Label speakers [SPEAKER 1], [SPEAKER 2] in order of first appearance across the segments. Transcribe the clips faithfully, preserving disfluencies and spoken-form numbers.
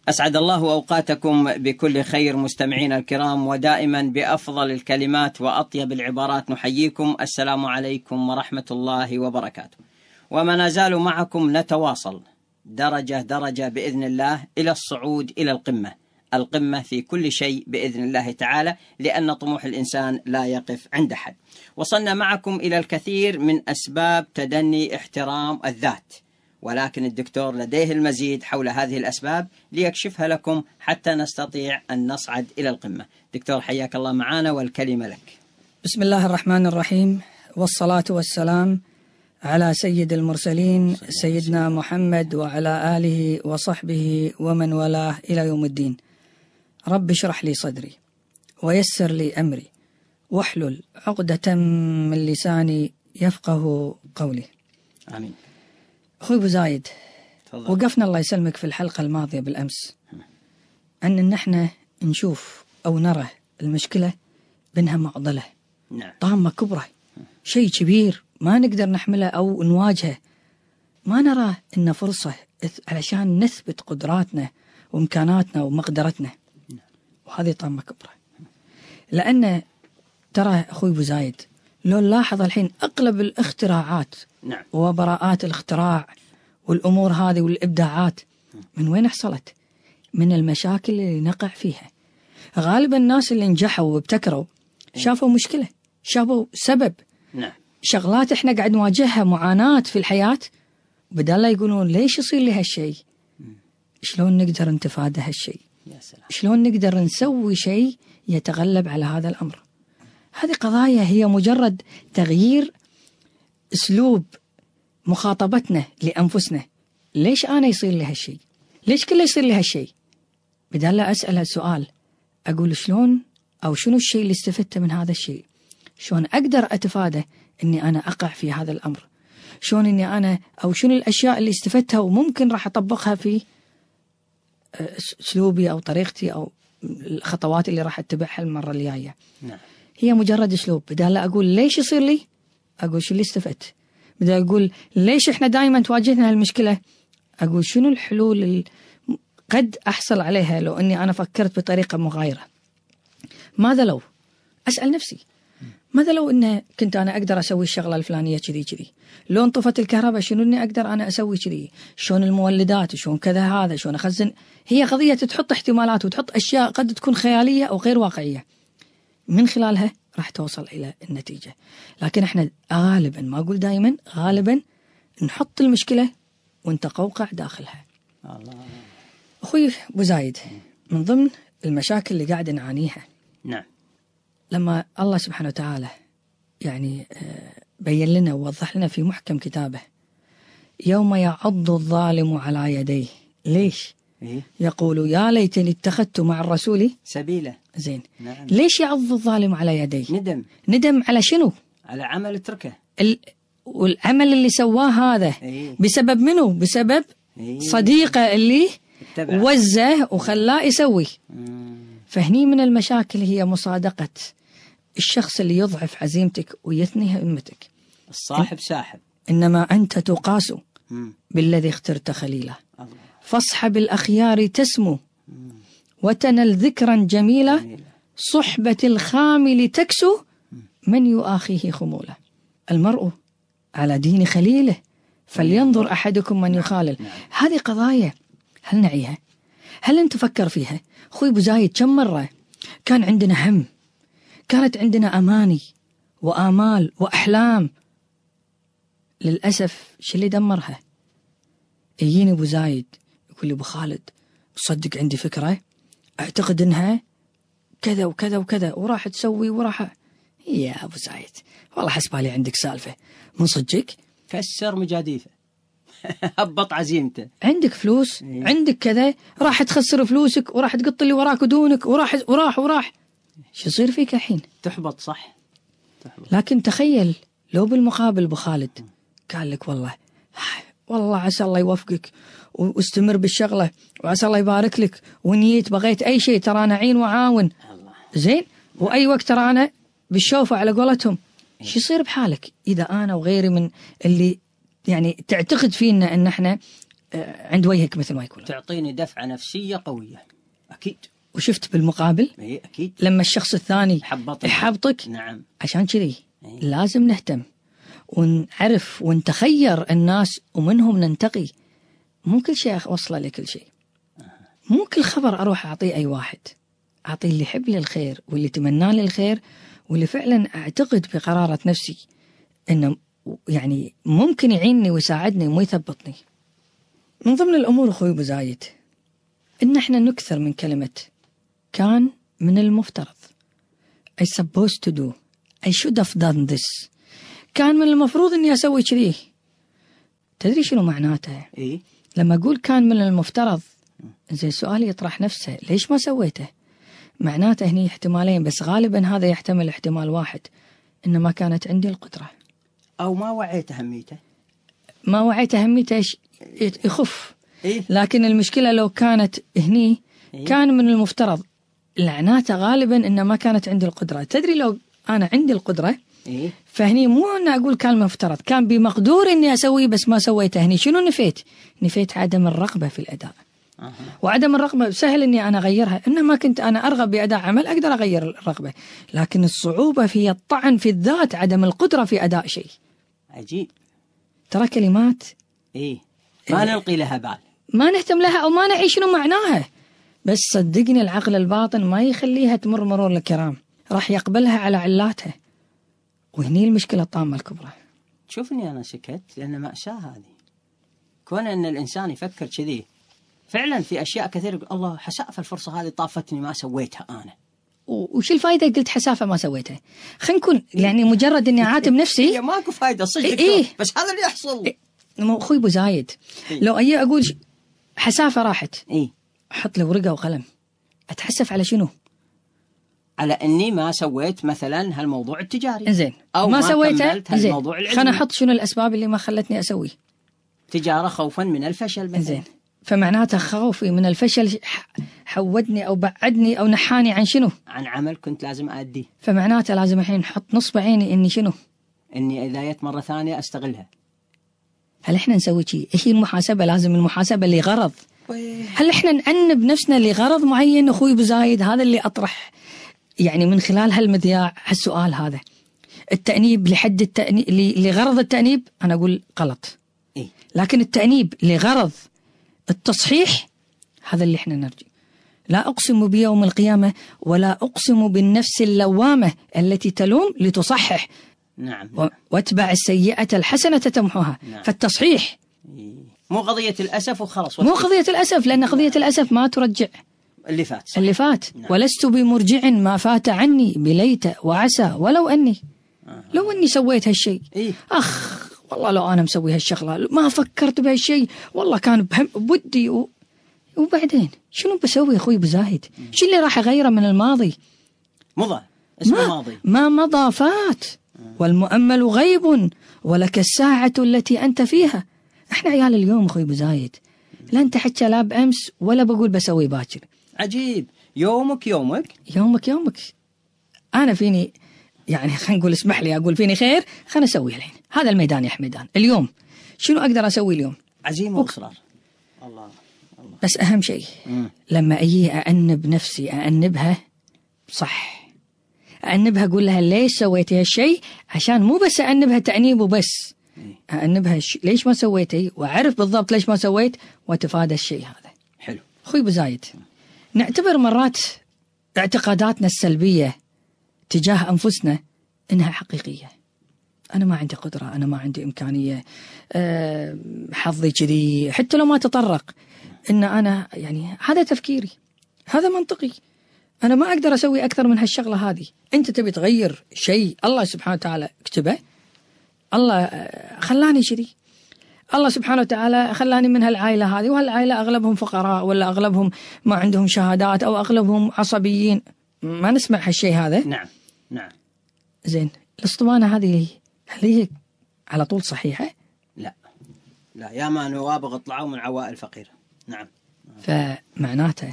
[SPEAKER 1] أسعد الله أوقاتكم بكل خير مستمعين الكرام، ودائما بأفضل الكلمات وأطيب العبارات نحييكم. السلام عليكم ورحمة الله وبركاته. وما نزال معكم نتواصل درجة درجة بإذن الله إلى الصعود إلى القمة، القمة في كل شيء بإذن الله تعالى، لأن طموح الإنسان لا يقف عند حد. وصلنا معكم إلى الكثير من أسباب تدني احترام الذات، ولكن الدكتور لديه المزيد حول هذه الأسباب ليكشفها لكم حتى نستطيع أن نصعد إلى القمة. دكتور حياك الله معنا والكلمة لك.
[SPEAKER 2] بسم الله الرحمن الرحيم، والصلاة والسلام على سيد المرسلين سيدنا محمد وعلى آله وصحبه ومن والاه إلى يوم الدين. رب اشرح لي صدري ويسر لي أمري واحلل عقدة من لساني يفقه قولي.
[SPEAKER 1] آمين.
[SPEAKER 2] أخوي أبو زايد،
[SPEAKER 1] تفضل.
[SPEAKER 2] وقفنا الله يسلمك في الحلقة الماضية بالأمس أن نحن نشوف أو نرى المشكلة بأنها معضلة،
[SPEAKER 1] نعم.
[SPEAKER 2] طامة كبرى، شيء كبير ما نقدر نحمله أو نواجهه، ما نرى إنه فرصة علشان نثبت قدراتنا وإمكاناتنا ومقدرتنا، وهذه طامة كبرى. لأن ترى أخوي أبو زايد، لو نلاحظ الحين أغلب الاختراعات
[SPEAKER 1] نعم.
[SPEAKER 2] وبراءات الاختراع والأمور هذه والإبداعات من وين حصلت؟ من المشاكل اللي نقع فيها. غالبا الناس اللي نجحوا وابتكروا شافوا مشكلة، شافوا سبب،
[SPEAKER 1] نعم.
[SPEAKER 2] شغلات احنا قاعد نواجهها، معاناة في الحياة، بدل لا يقولون ليش يصير لي هالشيء، شلون نقدر نتفادى هالشيء، شلون نقدر نسوي شيء يتغلب على هذا الأمر. هذه قضايا هي مجرد تغيير أسلوب مخاطبتنا لأنفسنا. ليش أنا يصير لي هالشيء؟ ليش كله يصير لي هالشيء؟ بدل لا أسأل هالسؤال أقول شلون أو شنو الشيء اللي استفدته من هذا الشيء، شلون أقدر أتفادى أني أنا أقع في هذا الأمر، شلون أني أنا أو شنو الأشياء اللي استفدتها وممكن راح أطبقها في أسلوبي أو طريقتي أو الخطوات اللي راح أتبعها المرة اللي جاية.
[SPEAKER 1] نعم.
[SPEAKER 2] هي مجرد أسلوب. بدل لا أقول ليش يصير لي، أقول شو اللي استفدت. بدل أقول ليش إحنا دائما تواجهنا هالمشكلة، أقول شنو الحلول اللي قد أحصل عليها لو أني أنا فكرت بطريقة مغايرة. ماذا لو أسأل نفسي، ماذا لو أن كنت أنا أقدر أسوي الشغلة الفلانية كذي كذي، لو انطفت الكهرباء شنو أني أقدر أنا أسوي كذي، شلون المولدات، شلون كذا هذا، شلون أخزن. هي قضية تحط احتمالات وتحط أشياء قد تكون خيالية أو غير واقعية، من خلالها راح توصل إلى النتيجة. لكن احنا غالبا، ما أقول دائما، غالبا نحط المشكلة ونتقوقع داخلها.
[SPEAKER 1] الله.
[SPEAKER 2] أخوي أبو زايد، من ضمن المشاكل اللي قاعد نعانيها،
[SPEAKER 1] نعم،
[SPEAKER 2] لما الله سبحانه وتعالى يعني بين لنا ووضح لنا في محكم كتابه يوم يعض الظالم على يديه، ليش؟
[SPEAKER 1] إيه؟
[SPEAKER 2] يقول يا ليتني اتخذت مع الرسول
[SPEAKER 1] سبيله.
[SPEAKER 2] زين.
[SPEAKER 1] نعم.
[SPEAKER 2] ليش يعض الظالم على يديه؟
[SPEAKER 1] ندم.
[SPEAKER 2] ندم على شنو؟
[SPEAKER 1] على عمل تركه.
[SPEAKER 2] ال... والعمل اللي سواه هذا
[SPEAKER 1] إيه؟
[SPEAKER 2] بسبب منه؟ بسبب
[SPEAKER 1] إيه؟
[SPEAKER 2] صديقه اللي
[SPEAKER 1] اتبع.
[SPEAKER 2] وزه وخلاه يسوي.
[SPEAKER 1] مم.
[SPEAKER 2] فهني من المشاكل هي مصادقة الشخص اللي يضعف عزيمتك ويثني همتك.
[SPEAKER 1] الصاحب ساحب،
[SPEAKER 2] إنما أنت تقاس
[SPEAKER 1] مم.
[SPEAKER 2] بالذي اخترت خليله،
[SPEAKER 1] الله.
[SPEAKER 2] فاصحب الأخيار تسمو وتنل ذكرا جميلة، صحبة الخامل تكسو من يؤاخيه خموله. المرء على دين خليله فلينظر أحدكم من يخالل. هذه قضايا هل نعيها؟ هل أنت تفكر فيها؟ أخوي أبو زايد، كم مرة كان عندنا هم، كانت عندنا أماني وآمال وأحلام، للأسف شو اللي دمرها؟ يجيني أبو زايد يقول لي أبو خالد صدق عندي فكرة أعتقد إنها كذا وكذا وكذا، وراح تسوي وراح. يا أبو زايد والله حسبالي عندك سالفة، من صدقك؟
[SPEAKER 1] كسر مجاديفه. هبط عزيمته.
[SPEAKER 2] عندك فلوس،
[SPEAKER 1] إيه؟
[SPEAKER 2] عندك كذا، راح تخسر فلوسك وراح تقط اللي وراك ودونك وراح وراح وراح. شو يصير فيك الحين؟
[SPEAKER 1] تحبط. صح، تحبط.
[SPEAKER 2] لكن تخيل لو بالمقابل أبو خالد قال لك والله والله عسى الله يوفقك واستمر بالشغلة وعسى الله يبارك لك، ونيت بغيت أي شيء ترى أنا عين وعاون.
[SPEAKER 1] الله.
[SPEAKER 2] زين. وأي وقت ترى أنا بالشوفة على قولتهم. شو يصير بحالك إذا أنا وغيري من اللي يعني تعتقد فينا أن احنا عند وجهك مثل ما يقول،
[SPEAKER 1] تعطيني دفعة نفسية قوية أكيد.
[SPEAKER 2] وشفت بالمقابل
[SPEAKER 1] إيه أكيد
[SPEAKER 2] لما الشخص الثاني
[SPEAKER 1] حبطني.
[SPEAKER 2] يحبطك.
[SPEAKER 1] نعم.
[SPEAKER 2] عشان كذي
[SPEAKER 1] إيه.
[SPEAKER 2] لازم نهتم ونعرف ونتخير الناس ومنهم ننتقي. مو كل شيء أوصله لكل شيء، مو كل خبر أروح أعطيه أي واحد. أعطيه اللي يحب لي الخير واللي يتمنى لي الخير واللي فعلا أعتقد بقرارة نفسي إنه يعني ممكن يعيني ويساعدني ومو يثبطني. من ضمن الأمور أخوي أبو زايد إن إحنا نكثر من كلمة كان من المفترض. I supposed to do. I should have done this. كان من المفروض إني أسوي كذي. تدري شنو معناته؟
[SPEAKER 1] إيه؟
[SPEAKER 2] لما أقول كان من المفترض، زي السؤال يطرح نفسه، ليش ما سويته؟ معناته هني احتمالين، بس غالبا هذا يحتمل احتمال واحد، إن ما كانت عندي القدرة
[SPEAKER 1] أو ما وعيت أهميته.
[SPEAKER 2] ما وعيت أهميته يخف.
[SPEAKER 1] إيه؟
[SPEAKER 2] لكن المشكلة لو كانت هني
[SPEAKER 1] إيه؟
[SPEAKER 2] كان من المفترض، لعناته غالبا إن ما كانت عندي القدرة. تدري لو أنا عندي القدرة،
[SPEAKER 1] إيه؟
[SPEAKER 2] فهني مو أنا أقول كان مفترض، كان بمقدور إني أسويه بس ما سويته. هني شنو نفيت؟ نفيت عدم الرغبة في الأداء.
[SPEAKER 1] أه.
[SPEAKER 2] وعدم الرغبة سهل إني أنا أغيرها، إنما كنت أنا أرغب بأداء عمل أقدر أغير الرغبة، لكن الصعوبة في الطعن في الذات، عدم القدرة في أداء شيء.
[SPEAKER 1] عجيب.
[SPEAKER 2] ترى كلمات
[SPEAKER 1] إيه؟ ما
[SPEAKER 2] إيه؟
[SPEAKER 1] نلقي لها بال،
[SPEAKER 2] ما نهتم لها أو ما نعي شنو معناها، بس صدقني العقل الباطن ما يخليها تمر مرور الكرام، راح يقبلها على علاتها. وهني المشكلة الطامة الكبرى.
[SPEAKER 1] شوفني أنا سكت لأن مأساة هذه، كون أن الإنسان يفكر كذي فعلا في أشياء كثيرة يقول الله حسافة الفرصة هذه طافتني ما سويتها أنا.
[SPEAKER 2] وش الفايدة قلت حسافة ما سويتها؟ خلينا نكون يعني مجرد إني أعاتب نفسي.
[SPEAKER 1] هي ماكو فايدة صدق.
[SPEAKER 2] إيه؟
[SPEAKER 1] بس هذا اللي يحصل.
[SPEAKER 2] إيه؟ أخوي أبو زايد،
[SPEAKER 1] إيه؟
[SPEAKER 2] لو أجي أقول حسافة راحت،
[SPEAKER 1] إيه؟
[SPEAKER 2] أحط له ورقة وقلم، أتحسف على شنو؟
[SPEAKER 1] على أني ما سويت مثلا هالموضوع التجاري.
[SPEAKER 2] زين.
[SPEAKER 1] أو
[SPEAKER 2] ما,
[SPEAKER 1] ما
[SPEAKER 2] سويته.
[SPEAKER 1] هالموضوع العلمي.
[SPEAKER 2] خلنا أحط شنو الأسباب اللي ما خلتني أسوي
[SPEAKER 1] تجارة خوفا من الفشل مثلا.
[SPEAKER 2] زين. فمعناته خوفي من الفشل حودني أو بعدني أو نحاني عن شنو؟
[SPEAKER 1] عن عمل كنت لازم أأديه.
[SPEAKER 2] فمعناته لازم الحين نحط نصب عيني إني شنو؟
[SPEAKER 1] إني إذا جت مرة ثانية أستغلها.
[SPEAKER 2] هل إحنا نسوي شيء؟ إيش هي المحاسبة؟ لازم المحاسبة لغرض. هل إحنا نأنب نفسنا لغرض معين أخوي بزايد؟ هذا اللي أطرح يعني من خلال هالمذياع هالسؤال هذا. التأنيب لحد التأنيب لغرض التأنيب أنا أقول غلط.
[SPEAKER 1] إيه؟
[SPEAKER 2] لكن التأنيب لغرض التصحيح هذا اللي إحنا نرجو. لا أقسم بيوم القيامة ولا أقسم بالنفس اللوامة التي تلوم لتصحح.
[SPEAKER 1] نعم.
[SPEAKER 2] و... واتبع السيئة الحسنة تمحوها.
[SPEAKER 1] نعم.
[SPEAKER 2] فالتصحيح
[SPEAKER 1] إيه؟ مو قضية الأسف وخلص.
[SPEAKER 2] مو قضية الأسف، لأن قضية الأسف ما ترجع
[SPEAKER 1] اللي فات. صح.
[SPEAKER 2] اللي فات.
[SPEAKER 1] نعم.
[SPEAKER 2] ولست بمرجع ما فات عني بليت وعسى ولو أني
[SPEAKER 1] آه.
[SPEAKER 2] لو أني سويت هالشيء.
[SPEAKER 1] إيه؟
[SPEAKER 2] أخ والله لو أنا مسوي هالشغلة ما فكرت بهالشيء، والله كان بودي و... وبعدين شنو بسوي أخوي بزاهد؟ شو اللي راح أغيره من الماضي؟
[SPEAKER 1] مضى اسمه
[SPEAKER 2] ما
[SPEAKER 1] ماضي.
[SPEAKER 2] ما مضى فات. والمؤمل غيب ولك الساعة التي أنت فيها. احنا عيال اليوم أخوي بزايد، لا أنت حتى لا بأمس ولا بقول بسوي باكر.
[SPEAKER 1] عجيب. يومك يومك
[SPEAKER 2] يومك يومك. أنا فيني يعني خلينا نقول اسمح لي أقول فيني خير، خلنا أسوي الحين هذا الميدان يا حميدان. اليوم شنو أقدر أسوي اليوم؟
[SPEAKER 1] عزيمة وإصرار. الله الله.
[SPEAKER 2] بس أهم شيء
[SPEAKER 1] مم.
[SPEAKER 2] لما أجي أأنب نفسي أأنبها صح، أأنبها أقول لها ليش سويتي هالشيء، عشان مو بس أأنبها تأنيب وبس، أأنبها ليش ما سويتي وأعرف بالضبط ليش ما سويت وأتفادى الشيء هذا.
[SPEAKER 1] حلو.
[SPEAKER 2] أخوي بزايد، نعتبر مرات اعتقاداتنا السلبية تجاه أنفسنا إنها حقيقية. أنا ما عندي قدرة، أنا ما عندي إمكانية، أه حظي كذي، حتى لو ما تطرق إن أنا يعني هذا تفكيري، هذا منطقي، أنا ما أقدر أسوي أكثر من هالشغلة هذه. أنت تبي تغير شيء الله سبحانه وتعالى كتبه، الله خلاني كذي، الله سبحانه وتعالى خلاني من هالعائلة هذه، وهالعائلة أغلبهم فقراء ولا أغلبهم ما عندهم شهادات أو أغلبهم عصبيين، ما نسمع هالشيء هذا.
[SPEAKER 1] نعم نعم.
[SPEAKER 2] زين، الاسطوانة هذه هل هي على طول صحيحة؟
[SPEAKER 1] لا لا، يا ما نوابغ طلعوا من عوائل فقيرة. نعم.
[SPEAKER 2] فمعناته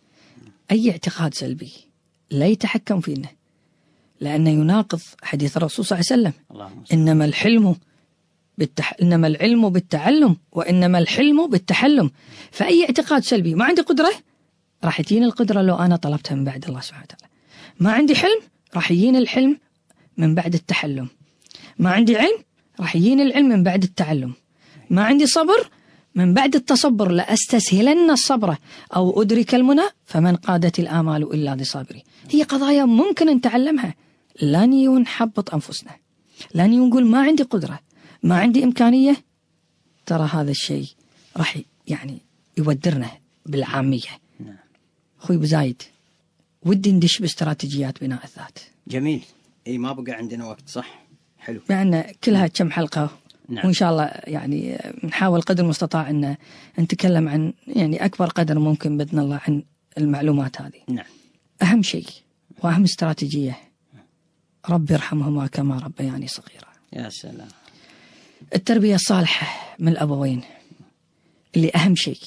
[SPEAKER 2] أي اعتقاد سلبي لا يتحكم فينا، لأنه يناقض حديث الرسول صلى الله عليه وسلم.
[SPEAKER 1] اللهم
[SPEAKER 2] إنما الحلم بالتح... إنما العلم بالتعلم وإنما الحلم بالتحلم. فأي اعتقاد سلبي ما عندي قدرة راح تجيني القدرة لو أنا طلبتها من بعد الله سبحانه وتعالى. ما عندي حلم راح يجيني الحلم من بعد التحلم. ما عندي علم راح يجيني العلم من بعد التعلم. ما عندي صبر من بعد التصبر لأستسهلن الصبر أو أدرك المنى فمن قادت الآمال إلا لصابري. هي قضايا ممكن نتعلمها، لا نحبط أنفسنا، لا نقول ما عندي قدرة ما عندي إمكانية. ترى هذا الشيء راح يعني يودرنا بالعامية.
[SPEAKER 1] نعم.
[SPEAKER 2] أخوي بزايد، ودي ندش باستراتيجيات بناء الذات.
[SPEAKER 1] جميل. اي ما بقى عندنا وقت، صح؟ حلو.
[SPEAKER 2] معنا كلها كم حلقة.
[SPEAKER 1] نعم.
[SPEAKER 2] وإن شاء الله يعني نحاول قدر المستطاع أن نتكلم عن يعني أكبر قدر ممكن بإذن الله عن المعلومات هذه.
[SPEAKER 1] نعم.
[SPEAKER 2] أهم شيء وأهم استراتيجية، رب ارحمهما كما ربياني صغيرا.
[SPEAKER 1] يا سلام.
[SPEAKER 2] التربية الصالحة من الأبوين اللي أهم شيء.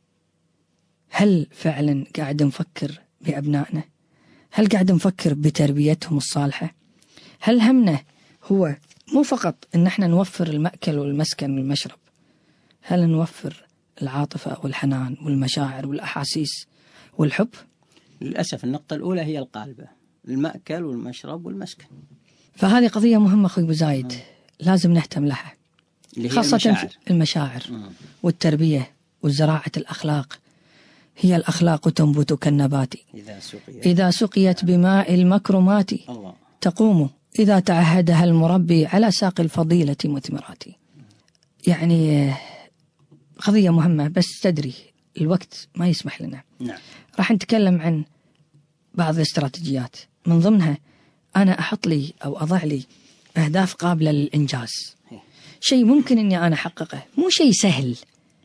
[SPEAKER 2] هل فعلا قاعد نفكر بأبنائنا؟ هل قاعد نفكر بتربيتهم الصالحة؟ هل همنا هو مو فقط إن احنا نوفر المأكل والمسكن والمشرب، هل نوفر العاطفة والحنان والمشاعر والأحاسيس والحب؟
[SPEAKER 1] للأسف النقطة الأولى هي القالبة، المأكل والمشرب والمسكن.
[SPEAKER 2] فهذه قضية مهمة أخوي بزايد، لازم نهتم لها، خاصة المشاعر, المشاعر والتربية وزراعة الأخلاق. هي الأخلاق تنبت كالنبات إذا سقيت, إذا سقيت بماء المكرمات. الله. تقوم إذا تعهدها المربي على ساق الفضيلة مثمرات. يعني قضية مهمة، بس تدري الوقت ما يسمح لنا.
[SPEAKER 1] نعم.
[SPEAKER 2] راح نتكلم عن بعض الاستراتيجيات، من ضمنها أنا أحط لي أو أضع لي أهداف قابلة للإنجاز، شيء ممكن أني أنا أحققه، مو شيء سهل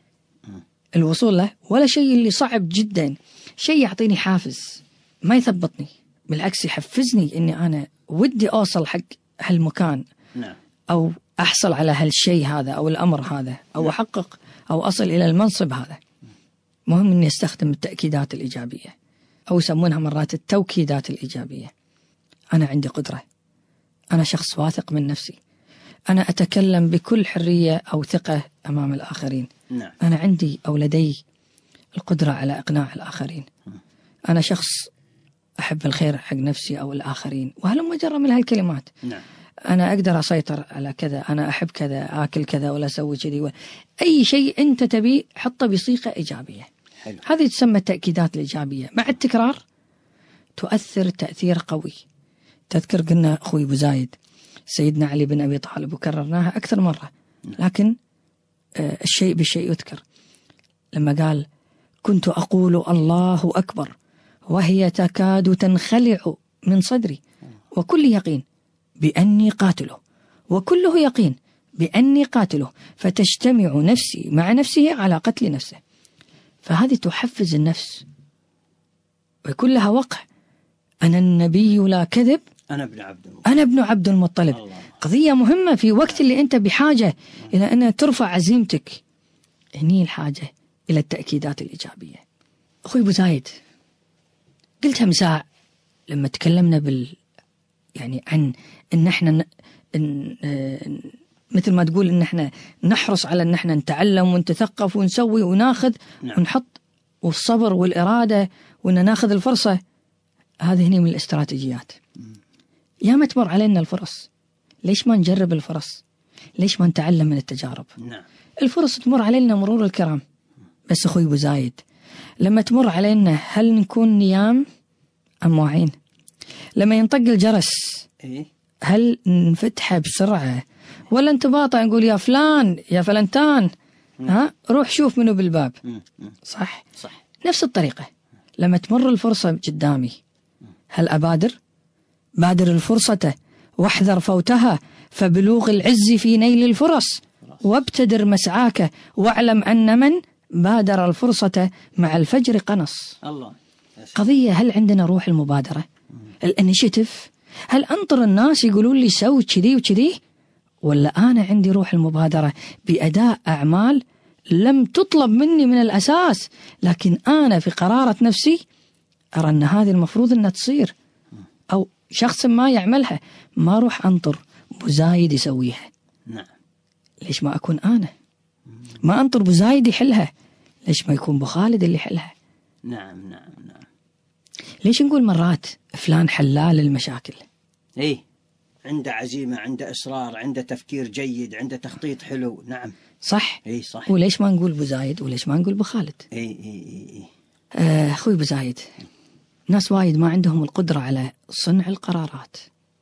[SPEAKER 2] الوصول له ولا شيء اللي صعب جدا، شيء يعطيني حافز ما يثبطني، بالعكس يحفزني أني أنا ودي أوصل حق هالمكان.
[SPEAKER 1] نعم.
[SPEAKER 2] أو أحصل على هالشيء هذا أو الأمر هذا أو أحقق أو أصل إلى المنصب هذا. مهم أني أستخدم التأكيدات الإيجابية أو يسمونها مرات التوكيدات الإيجابية. أنا عندي قدرة، أنا شخص واثق من نفسي، أنا أتكلم بكل حرية أو ثقة أمام الآخرين.
[SPEAKER 1] نعم.
[SPEAKER 2] أنا عندي أو لدي القدرة على إقناع الآخرين. أنا شخص أحب الخير حق نفسي أو الآخرين، وهل مجرد من هالكلمات.
[SPEAKER 1] نعم.
[SPEAKER 2] أنا أقدر أسيطر على كذا، أنا أحب كذا، آكل كذا ولا أسوي كذي، أي شيء أنت تبي حطه بصيغة إيجابية.
[SPEAKER 1] حلو.
[SPEAKER 2] هذه تسمى التأكيدات الإيجابية، مع التكرار تؤثر تأثير قوي. تذكر قلنا أخوي بزايد سيدنا علي بن أبي طالب وكررناها أكثر مرة، لكن آه الشيء بالشيء يذكر، لما قال كنت أقول الله أكبر وهي تكاد تنخلع من صدري وكل يقين بأني قاتله، وكله يقين بأني قاتله، فتجتمع نفسي مع نفسه على قتل نفسه. فهذه تحفز النفس ويكون لها وقع. أنا النبي لا كذب،
[SPEAKER 1] أنا ابن عبد المطلب،
[SPEAKER 2] أنا ابن عبد المطلب. الله. قضية مهمة في وقت اللي أنت بحاجة إلى أن ترفع عزيمتك. هني الحاجة إلى التأكيدات الإيجابية. أخوي بزايد، قلتها مساع لما تكلمنا بال يعني عن إن إحنا ن... إن... مثل ما تقول إن إحنا نحرص على إن إحنا نتعلم ونتثقف ونسوي وناخذ. نعم. ونحط والصبر والإرادة وإن ناخذ الفرصة. هذه هني من الاستراتيجيات. يا ما تمر علينا الفرص، ليش ما نجرب الفرص؟ ليش ما نتعلم من التجارب؟
[SPEAKER 1] نعم.
[SPEAKER 2] الفرص تمر علينا مرور الكرام، بس أخوي بزايد لما تمر علينا هل نكون نيام أم واعين؟ لما ينطق الجرس
[SPEAKER 1] إيه؟
[SPEAKER 2] هل نفتحه بسرعة ولا انتباطا نقول يا فلان يا فلنتان ها روح شوف منه بالباب؟ صح؟
[SPEAKER 1] صح.
[SPEAKER 2] نفس الطريقة لما تمر الفرصة قدامي هل أبادر؟ بادر الفرصة واحذر فوتها، فبلوغ العز في نيل الفرص، وابتدر مسعاك واعلم أن من بادر الفرصة مع الفجر قنص.
[SPEAKER 1] الله.
[SPEAKER 2] قضية هل عندنا روح المبادرة؟ الانيشيتيف؟ هل أنطر الناس يقولون لي سوي كذي وكذي، ولا أنا عندي روح المبادرة بأداء أعمال لم تطلب مني من الأساس، لكن أنا في قرارة نفسي أرى أن هذه المفروض أنها تصير، أو شخص ما يعملها ما روح أنطر بزايد يسويها.
[SPEAKER 1] نعم.
[SPEAKER 2] ليش ما أكون أنا؟ ما أنطر أبو زايد يحلها، ليش ما يكون أبو خالد اللي يحلها؟
[SPEAKER 1] نعم نعم نعم.
[SPEAKER 2] ليش نقول مرات فلان حلال المشاكل؟
[SPEAKER 1] إيه، عنده عزيمة، عنده إصرار، عنده تفكير جيد، عنده تخطيط حلو. نعم
[SPEAKER 2] صح.
[SPEAKER 1] إيه صح.
[SPEAKER 2] وليش ما نقول أبو زايد وليش ما نقول أبو خالد؟
[SPEAKER 1] إيه إيه إيه إيه.
[SPEAKER 2] آه أخوي أبو زايد، ناس وايد ما عندهم القدرة على صنع القرارات.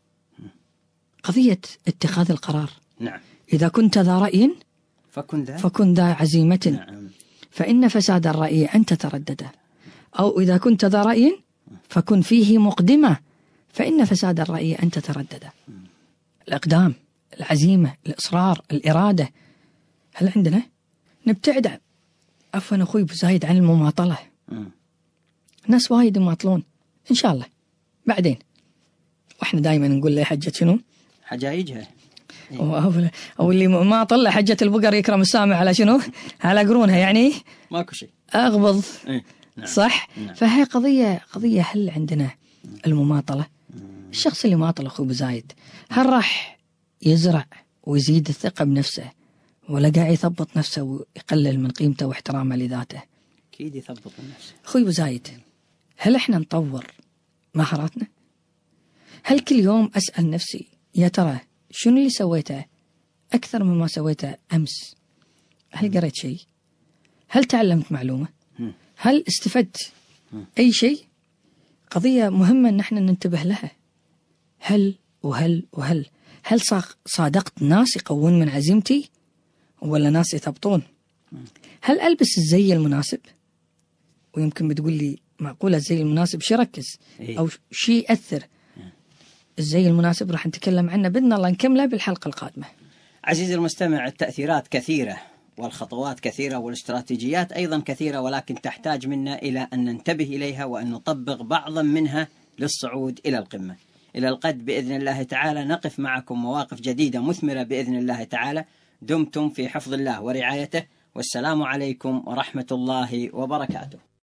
[SPEAKER 2] قضية اتخاذ القرار.
[SPEAKER 1] نعم.
[SPEAKER 2] إذا كنت ذا رأي
[SPEAKER 1] فكن ذا
[SPEAKER 2] فكن ذا عزيمة.
[SPEAKER 1] نعم.
[SPEAKER 2] فإن فساد الرأي أن تتردد، أو إذا كنت ذا رأي فكن فيه مقدمة، فإن فساد الرأي أن تتردد. الإقدام، العزيمة، الإصرار، الإرادة. هل عندنا؟ نبتعد عفوا أخوي أبو زايد عن المماطلة.
[SPEAKER 1] م.
[SPEAKER 2] ناس وايد يماطلون، إن شاء الله بعدين، وإحنا دائما نقول له حجة شنو؟
[SPEAKER 1] حجايجها.
[SPEAKER 2] أو, أو اللي ما طلع حجة البقر يكرم السامع على شنو؟ على قرونها، يعني
[SPEAKER 1] ماكو شيء
[SPEAKER 2] أغبض.
[SPEAKER 1] إيه؟ نعم.
[SPEAKER 2] صح.
[SPEAKER 1] نعم.
[SPEAKER 2] فهي قضية قضية هل عندنا المماطلة؟ الشخص اللي ماطل أخوي أبو زايد هل راح يزرع ويزيد الثقة بنفسه، ولا قاعد يثبط نفسه ويقلل من قيمته واحترامه لذاته؟
[SPEAKER 1] أكيد يثبط النفس.
[SPEAKER 2] أخوي أبو زايد، هل إحنا نطور مهاراتنا؟ هل كل يوم أسأل نفسي يا ترى شنو اللي سويته أكثر مما سويته أمس؟ هل قريت شيء؟ هل تعلمت معلومة؟ هل استفدت أي شيء؟ قضية مهمة أن احنا ننتبه لها. هل وهل وهل هل صادقت ناس يقوون من عزيمتي ولا ناس يثبطون؟ هل ألبس الزي المناسب؟ ويمكن بتقول لي معقولة الزي المناسب شي ركز أو شي يأثر؟ الزي المناسب راح نتكلم عنه بإذن الله نكمله بالحلقة القادمة.
[SPEAKER 1] عزيزي المستمع، التأثيرات كثيرة والخطوات كثيرة والاستراتيجيات أيضا كثيرة، ولكن تحتاج منا إلى أن ننتبه إليها وأن نطبق بعضا منها للصعود إلى القمة. إلى الغد بإذن الله تعالى نقف معكم مواقف جديدة مثمرة بإذن الله تعالى. دمتم في حفظ الله ورعايته، والسلام عليكم ورحمة الله وبركاته.